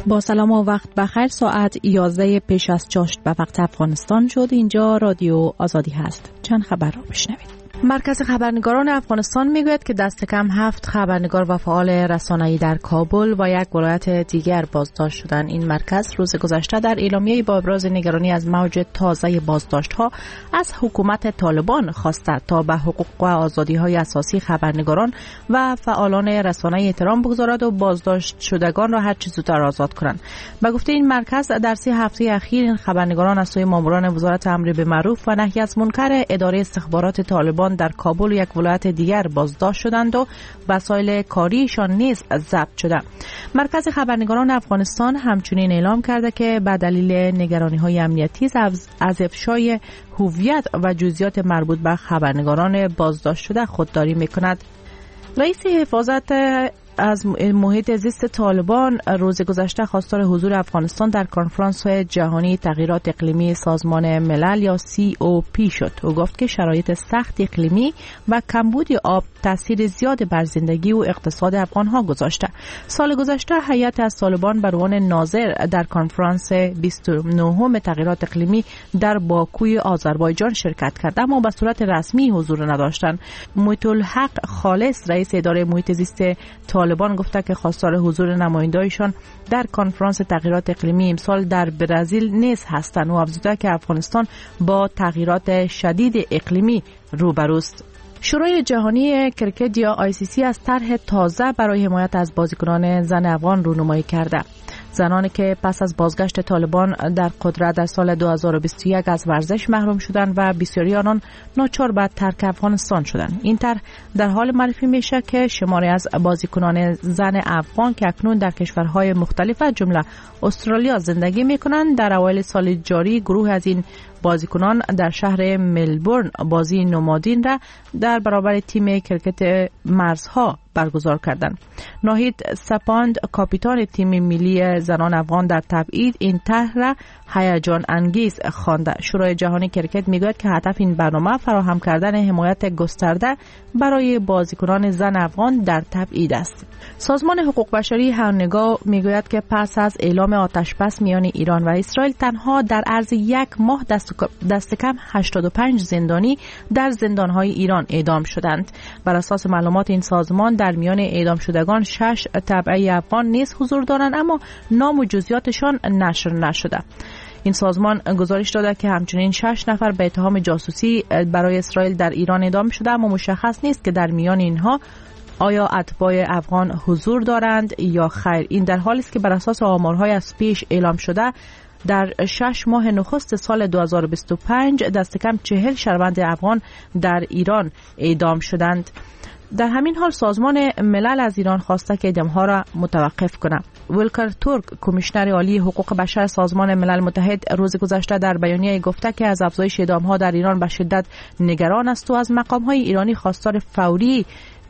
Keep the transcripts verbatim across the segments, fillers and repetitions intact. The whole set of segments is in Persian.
با سلام و وقت بخیر. ساعت یازده پیش از چاشت به وقت افغانستان شد. اینجا رادیو آزادی هست. چند خبر را بشنوید. مرکز خبرنگاران افغانستان میگوید که دست کم هفت خبرنگار و فعال رسانه‌ای در کابل و یک ولایت دیگر بازداشت شدند. این مرکز روز گذشته در اعلامیه‌ای با ابراز نگرانی از موج تازه بازداشت‌ها از حکومت طالبان خواسته تا به حقوق و آزادی‌های اساسی خبرنگاران و فعالان رسانه‌ای احترام بگذارد و بازداشت شدگان را هر چه زودتر آزاد کنند. به گفته این مرکز در سه هفته اخیر این خبرنگاران از سوی ماموران وزارت امر به معروف و نهی از منکر اداره استخبارات طالبان در کابل و یک ولایت دیگر بازداشت شدند و وسایل کاریشان نیز ضبط شده. مرکز خبرنگاران افغانستان همچنین اعلام کرده که به دلیل نگرانی‌های امنیتی از افشای هویت و جزئیات مربوط به خبرنگاران بازداشت شده خودداری می‌کند. رئیس حفاظت از محیط زیست طالبان روز گذشته خواستار حضور افغانستان در کنفرانس جهانی تغییرات اقلیمی سازمان ملل یا سی او پی شد. او گفت که شرایط سخت اقلیمی و کمبود آب تاثیر زیاد بر زندگی و اقتصاد افغان‌ها گذاشته. سال گذشته هیئت از طالبان بر عنوان ناظر در کنفرانس بیست و نهم تغییرات اقلیمی در باکوی آذربایجان شرکت کرد، اما به صورت رسمی حضور نداشتند. محیط الحق خالص رئیس اداره محیط زیست طالبان گفته که خواستار حضور نماینده‌ایشان در کنفرانس تغییرات اقلیمی امسال در برزیل نیز هستند و افزوده که افغانستان با تغییرات شدید اقلیمی روبروست. شورای جهانی کرکت یا آی سی سی از طرح تازه برای حمایت از بازیکنان زن افغان رونمایی کرده. زنانی که پس از بازگشت طالبان در قدرت در سال دو هزار و بیست و یک از ورزش محروم شدند و بسیاری آنان ناچار به ترک افغانستان شدند. این طرح در حال معرفی میشه که شماری از بازیکنان زن افغان که اکنون در کشورهای مختلف جمله استرالیا زندگی میکنند در اوایل سال جاری گروه از این بازیکنان در شهر ملبورن بازی نمادین را در برابر تیم کرکت مرزها برگزار کردند. ناهید سپاند کاپیتان تیم ملی زنان افغان در تبعید این طرح را هیجان انگیز خوانده. شورای جهانی کرکت میگوید که هدف این برنامه فراهم کردن حمایت گسترده برای بازیکنان زن افغان در تبعید است. سازمان حقوق بشری هرنگاه میگوید که پس از اعلام آتشبس میان ایران و اسرائیل تنها در عرض یک ماه دست, دست کم هشتاد و پنج زندانی در زندانهای ایران اعدام شدند. بر اساس معلومات این سازمان در میان اعدام شدگان شش تبعه افغان نیز حضور دارند، اما نام و جزئیاتشان نشر نشده. این سازمان گزارش داده که همچنین شش نفر به اتهام جاسوسی برای اسرائیل در ایران اعدام شده، اما مشخص نیست که در میان اینها آیا اتباع افغان حضور دارند یا خیر. این در حالی است که بر اساس آمارهای از پیش اعلام شده در شش ماه نخست سال دو هزار و بیست و پنج دست کم چهل شهروند افغان در ایران اعدام شدند. در همین حال سازمان ملل از ایران خواسته که اعدام‌ها را متوقف کنند. ولکر تورک کمیشنر عالی حقوق بشر سازمان ملل متحد روز گذشته در بیانیه گفته که از افزایش اعدام‌ها در ایران به شدت نگران است و از مقام‌های ایرانی خواستار فوری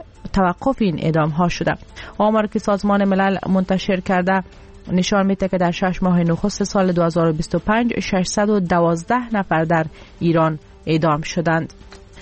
توقف این اعدام‌ها شده. آماری که سازمان ملل منتشر کرده نشان میده که در شش ماه نخست سال دو هزار و بیست و پنج ششصد و دوازده نفر در ایران اعدام شدند.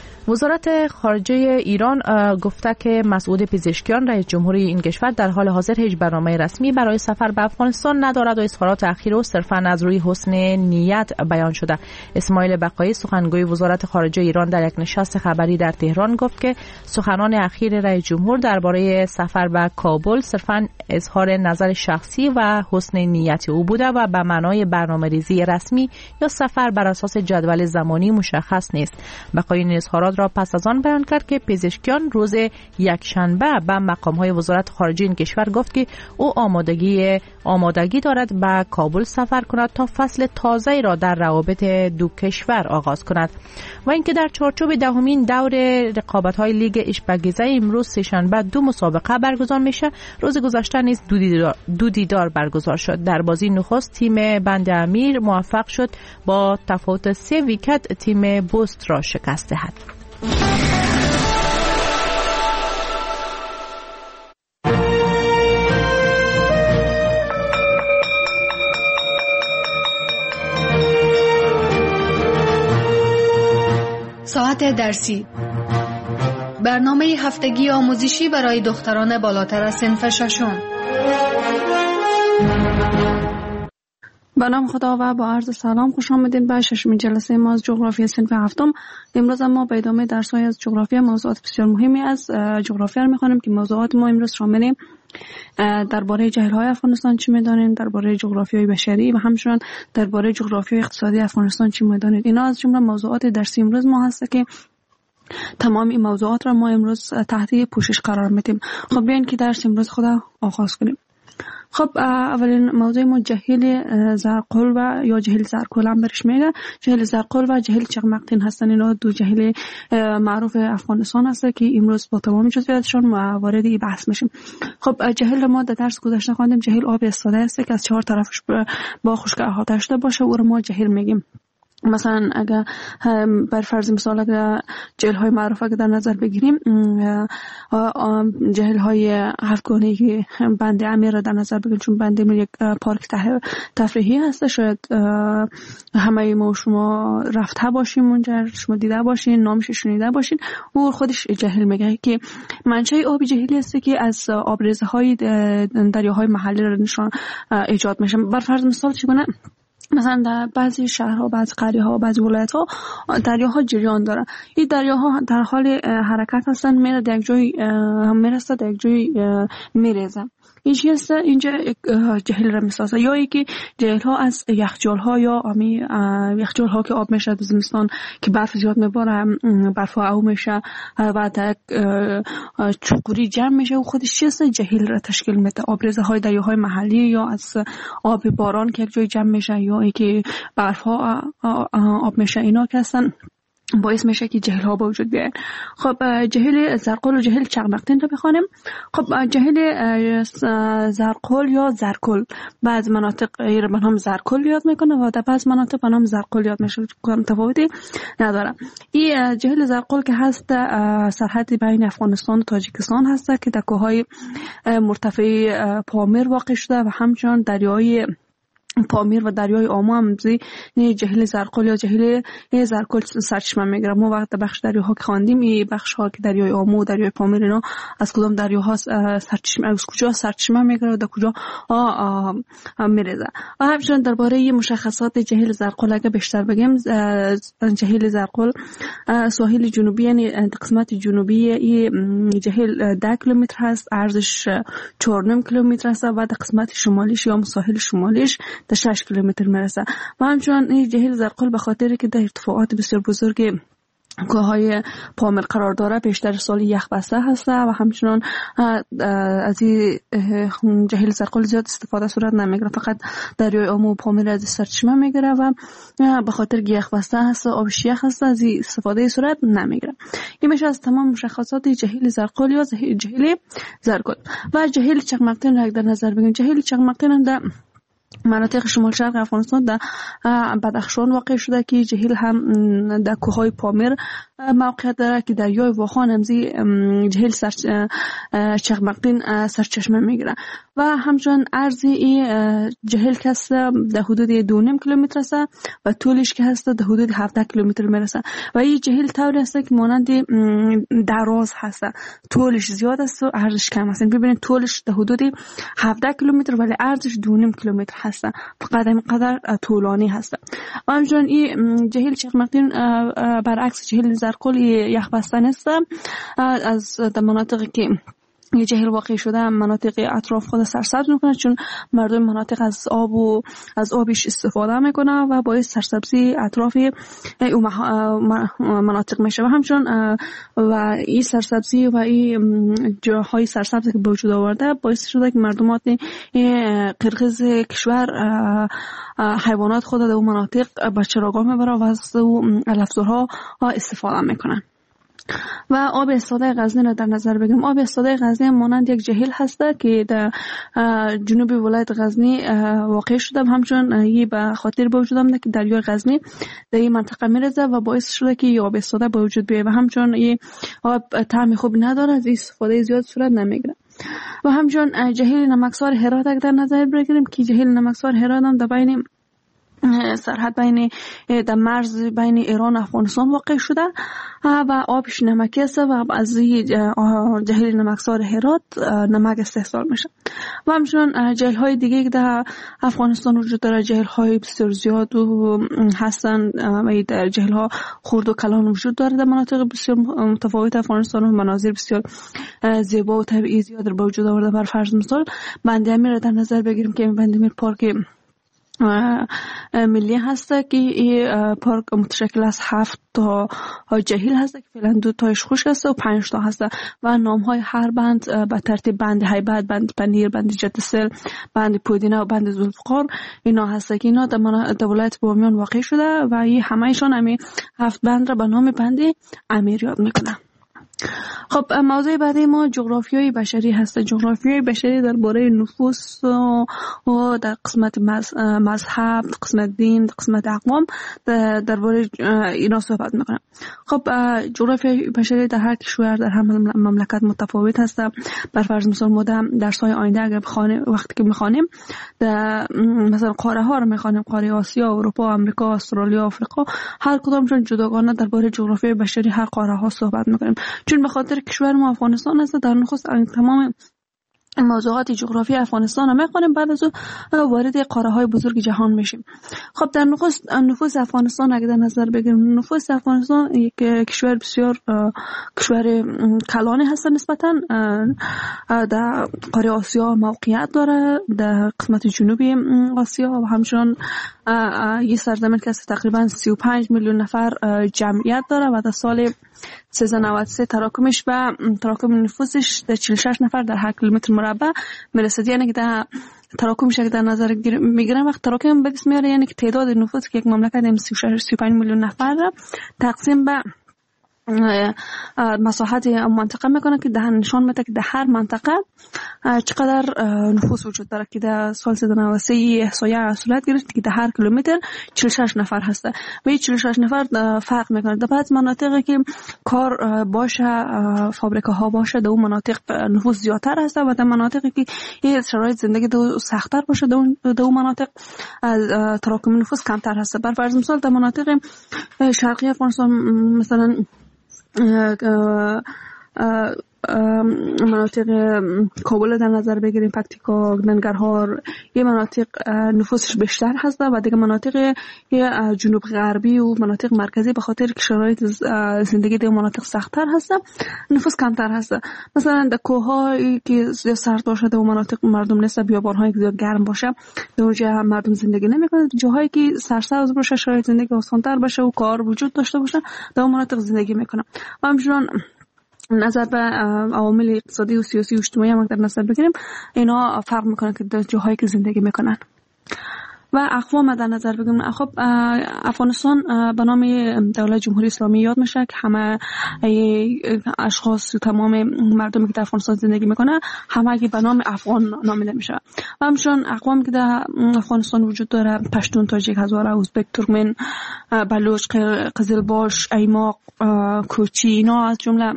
وزارت خارجه ایران گفته که مسعود پزشکیان رئیس جمهوری این کشور در حال حاضر هیچ برنامه رسمی برای سفر به افغانستان ندارد و اظهارات اخیر او صرفاً از روی حسن نیت بیان شده. اسماعیل بقایی سخنگوی وزارت خارجه ایران در یک نشست خبری در تهران گفت که سخنان اخیر رئیس جمهور درباره سفر به کابل صرفاً اظهار نظر شخصی و حسن نیت او بوده و به معنای برنامه‌ریزی رسمی یا سفر بر اساس جدول زمانی مشخص نیست. بقایی این اظهارات را پس از آن بیان کرد که پزشکیان روز یکشنبه به مقام‌های وزارت خارجه این کشور گفت که او آمادگی آمادگی دارد به کابل سفر کند تا فصل تازه‌ای را در روابط دو کشور آغاز کند و اینکه در چارچوب دهمین دور رقابت‌های لیگ اشبگیزه امروز سه‌شنبه دو مسابقه برگزار میشه. روز گذشته نیز دو دیدار, دو دیدار برگزار شد. در بازی نخست تیم بند امیر موفق شد با تفاوت سه ویکت تیم بوست را شکست دهد. ساعت درسی، برنامه هفتگی آموزشی برای دختران بالاتر از صنف ششم. به نام خدا و با عرض سلام خوش آمدید به ششمین جلسه ما از جغرافی صنف هفتم. امروز ما به ادامه درس‌های از جغرافی موضوعات بسیار مهمی از جغرافی را می‌خوانیم که موضوعات ما امروز شامل درباره جهل‌های افغانستان چی می‌دانیم، درباره جغرافیای بشری و همچنین درباره جغرافیای اقتصادی افغانستان چی می‌دانید. اینا از جمله موضوعات درسی امروز ما هست که تمام این موضوعات را ما امروز تحت پوشش قرار میدیم. خب بیاین که درس امروز خدا آغاز کنیم. خب اولین موضوع ما جهل زرقل و یا جهل زرکل هم برش میگه. جهل زرقل و جهل چغمقتین هستن. اینا دو جهل معروف افغانستان هست که امروز با تمام جزئیاتشون وارد این بحث میشیم. خب جهل ما در درس گذشته خواندیم جهل آب استاده است که از چهار طرفش با خشک احاطه شده باشه و ما جهل میگیم. مثلا اگر بر فرض مثال اگر جهل های معروفه که در نظر بگیریم جهل های هفتگانه که بند امیر را در نظر بگیریم، چون بند امیر یک پارک تفریحی هست، شاید همه ما شما رفته باشیم اونجا، شما دیده باشین، نامش شنیده باشین. او خودش جهل میگه که منشأ آب جهلی است که از آبریزه های دریاهای محلی را نشان ایجاد میشه. بر فرض مثال چگونه مثلا در بعضی شهرها، بعضی قریه‌ها، بعضی ولایت‌ها دریاها جریان دارن. این دریاها در حال حرکت هستن، میره در یک جای هم میرسه، در یک جای میریزه. این چیست؟ اینجا جهل را میسازه. یا اینکه جهل ها از یخچال ها یا امی یخچال ها که آب میشه در زمستان که برف زیاد میباره، برف ها او میشه و در چوکوری جمع میشه و خودش چیست؟ جهل را تشکیل میده. آبریزه های دریاهای محلی یا از آب باران که یک جای جمع میشه یا اینکه برف ها آب میشه، اینا که هستن باعث میشه که جهل ها به وجود بیاین. خب جهل زرقل و جهل چغمقتین رو بخوانیم. خب جهل زرقل یا زرکل بعض مناطق را به نام زرکل یاد میکنه و در بعض مناطق به نام زرقل یاد میشه، تفاوتی نداره. این جهل زرقل که هست سرحد بین افغانستان و تاجیکستان هست که در کوههای مرتفع پامیر واقع شده و همچنان دریای پامیر و دریای آمو هم زی جهل زرقل یا جهل زرکل سرچشمه میگیره. ما وقت بخش دریاها که خواندیم این بخش ها که دریای آمو و دریای پامیر اینا از کدام دریاها سرچشمه از کجا سرچشمه میگیره و در کجا میریزه. و همچنین درباره مشخصات جهل زرقل اگه بیشتر بگیم، جهل زرقل ساحل جنوبی یعنی قسمت جنوبی این جهل ده کیلومتر هست، عرضش چهار و نیم کیلومتر است و در قسمت شمالیش یا ساحل شمالیش تا شش کیلومتر میرسه. و همچنان این جهل زرقل به خاطر که در ارتفاعات بسیار بزرگ کوههای پامیر قرار داره بیشتر سال یخ بسته هسته و همچنان از این جهل زرقل زیاد استفاده صورت نمیگیره، فقط دریای آمو و پامیر از سرچشمه میگیره و به خاطر که یخ بسته هست، آبش یخ هست، از این استفاده صورت نمیگیره. این میشه از تمام مشخصات جهل زرقل یا جهل زرکل. و جهل چغمقتین را در نظر بگیریم. جهل چغمقتین در مناطق شمال شرق افغانستان در بدخشان واقع شده که جهل هم در کوههای پامیر موقعیت داره که دریای واخان همزی جهل سر چغمقتین سرچشمه میگیره و همچنان عرض این جهل که هست در حدود دو نیم کیلومتر است و طولش که هست در حدود هفده کیلومتر میرسه و این جهل طوری است که مانند دراز هست، طولش زیاد است و عرضش کم است. ببینید طولش در حدود هفده کیلومتر ولی عرضش دو نیم کیلومتر هست، فقط اینقدر طولانی هست. و همچنان این جهل چغمقتین برعکس جهل زرقل یخ بسته نیست. از در مناطقی که یه جهل واقع شده مناطق اطراف خود سرسبز میکنه، چون مردم مناطق از آب و از آبش استفاده میکنه و باعث سرسبزی اطراف مناطق میشه. و همچنان و این سرسبزی و این جاهای سرسبز که به وجود آورده باعث شده که مردمات قرقیز کشور حیوانات خود در اون مناطق به چراگاه میبره و از علفزارها استفاده میکنن. و آب استاده غزنی را در نظر بگیریم. آب استاده غزنی مانند یک جهل هست که در جنوب ولایت غزنی واقع شده، همچنین این به خاطر به وجود آمده که دریای غزنی در این منطقه میرزه و باعث شده که این آب استاده به وجود بیاید و همچنین این آب طعم خوب نداره، از استفاده زیاد صورت نمیگیره. و همچنین جهل نمکسار هرات در نظر بگیریم که جهل نمکسار هرات هم در بین سرحد بین در مرز بین ایران و افغانستان واقع شده و آبش نمکی است و از جهیل نمکسار هرات نمک استحصال میشه. و همچنان جهیل های دیگه که در افغانستان وجود داره، جهیل های بسیار زیاد و هستن و در جهیل ها خرد و کلان وجود داره در مناطق بسیار متفاوت افغانستان و مناظر بسیار زیبا و طبیعی زیاد در وجود آورده. بر فرض مثال بند امیر را در نظر بگیریم که بند امیر پارک ملی هسته که این پارک متشکل از هفت تا جهیل هسته که فعلا دو تایش خشک هسته و پنج تا هسته و نام های هر بند به ترتیب بند هیبت، بند پنیر، بند جدسل، بند پودینه و بند ذوالفقار اینا هسته که اینا در ولایت بامیان واقع شده و این همهشان همین هفت بند را به نام بند امیر یاد میکنه. خب موضوع بعدی ما جغرافیای بشری هست. جغرافیای بشری درباره نفوس و در قسمت مذهب، قسمت دین، قسمت اقوام درباره اینا صحبت میکنم. خب جغرافیای بشری در هر کشور در هر مملکت متفاوت هست. بر فرض مثال ما در درس‌های آینده اگر بخوانیم وقتی که میخوانیم در مثلا قاره ها رو میخوانیم، قاره آسیا، اروپا، آمریکا، استرالیا، آفریقا، هر کدامشون جداگانه درباره جغرافیای بشری هر قاره ها صحبت میکنیم. چون به خاطر کشور ما افغانستان است در نخست تمام موضوعات جغرافی افغانستان هم میخوانیم، بعد از اون وارد قاره های بزرگ جهان میشیم. خب در نخست نفوس افغانستان اگه در نظر بگیریم، نفوس افغانستان یک کشور بسیار کشور کلانی هست نسبتا. در قاره آسیا موقعیت داره، در قسمت جنوبی آسیا و همچنان یه سرزمین که تقریبا سی و پنج میلیون نفر جمعیت داره و در سال سیزده نود و سه تراکمش و تراکم نفوسش در چهل و شش نفر در هر کیلومتر مربع میرسه. یعنی که در تراکمش که در نظر میگیرن وقت تراکم به دست میاره، یعنی که تعداد نفوس که یک مملکت سی و شش سی و پنج میلیون نفر را تقسیم به مساحت منطقه میکنه که ده نشان میده که در هر منطقه چقدر نفوس وجود داره. که در سال سیزده نود و سه احصایه صورت گرفت که در هر کیلومتر چهل و شش نفر هسته و این چهل و شش نفر فرق میکنه. در بعض مناطقی که کار باشه، فابریکه ها باشه، در اون مناطق نفوس زیادتر هسته و در مناطقی که این شرایط زندگی دو سخت‌تر باشه در اون مناطق تراکم نفوس کمتر هسته. بر فرض مثال در مناطق شرقی افغانستان مثلا مناطق کابل در نظر بگیریم، پکتیکا، ننگرهار، یه مناطق نفوسش بیشتر هست و دیگه مناطق جنوب غربی و مناطق مرکزی به خاطر که شرایط زندگی در مناطق سخت‌تر هست نفوس کمتر هست. مثلا در کوه‌هایی که سرد باشه در مناطق مردم نیست، بیابان‌هایی که زیاد گرم باشه در اونجا مردم زندگی نمی‌کنن. جاهایی که سرسبز باشه، شرایط زندگی آسان‌تر باشه و کار وجود داشته باشه در مناطق زندگی می‌کنن. و همچنین نظر به عوامل اقتصادی و سیاسی و اجتماعی هم در نظر بگیریم، اینا فرق میکنه که در جاهایی که زندگی میکنن. و اقوام در نظر بگیریم، خب افغانستان به نام دولت جمهوری اسلامی یاد میشه که همه اشخاص و تمام مردمی که در افغانستان زندگی میکنه همه به نام افغان نامیده میشه. و همچنین اقوامی که در افغانستان وجود داره، پشتون، تاجیک، هزاره، ازبک، ترکمن، بلوچ، قزلباش، ایماق، کوچی، اینا از جمله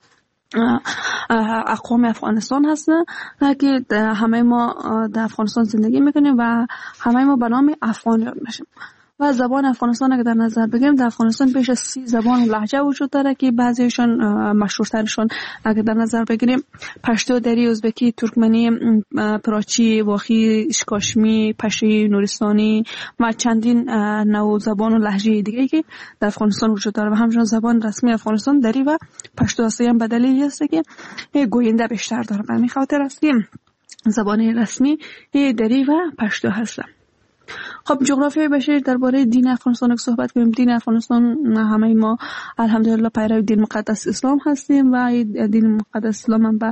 اقوام افغانستان هستن که همه ما در افغانستان زندگی میکنیم و همه ما به نام افغان یاد میشیم. و زبان افغانستان اگه در نظر بگیریم، در افغانستان بیش از سی زبان و لهجه وجود داره که بعضیشون مشهورترشون اگه در نظر بگیریم پشتو، دری، ازبکی، ترکمنی، پراچی، واخی، اشکاشمی، پشی، نورستانی و چندین نوع زبان و لهجه دیگه که در افغانستان وجود داره. و همچنین زبان رسمی افغانستان دری و پشتو هست. هم به دلیلی هست که گوینده بیشتر داره، به همین خاطر است که زبان رسمی دری و پشتو هست. خب جغرافیای بشری درباره دین افغانستان که صحبت کنیم، دین افغانستان همه ما الحمدلله پیرو دین مقدس اسلام هستیم و دین مقدس اسلام هم به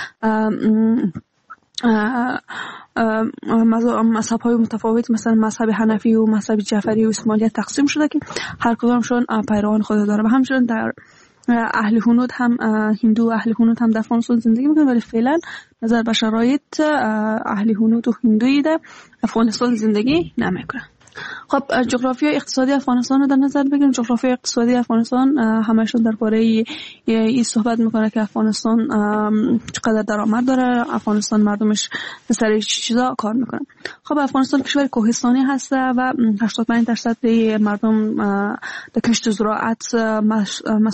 مذهب های متفاوت مثلا مذهب حنفی و مذهب جعفری و اسماعیلیت تقسیم شده که هر کدامشون پیروان خود داره. و همچنین در اهل هنود هم هندو اهل هنود هم در افغانستان زندگی میکنن، ولی فعلا نظر به شرایط اهل هنود و هندویی در افغانستان زندگی نمیکنن. خب جغرافیای اقتصادی افغانستان رو در نظر بگیریم. جغرافیای اقتصادی افغانستان همشون درباره این صحبت میکنه که افغانستان چقدر درآمد داره، افغانستان مردمش سر چه چیزا کار میکنن. خب افغانستان کشور کوهستانی هسته و هشتاد و پنج درصد مردم در کشت زراعت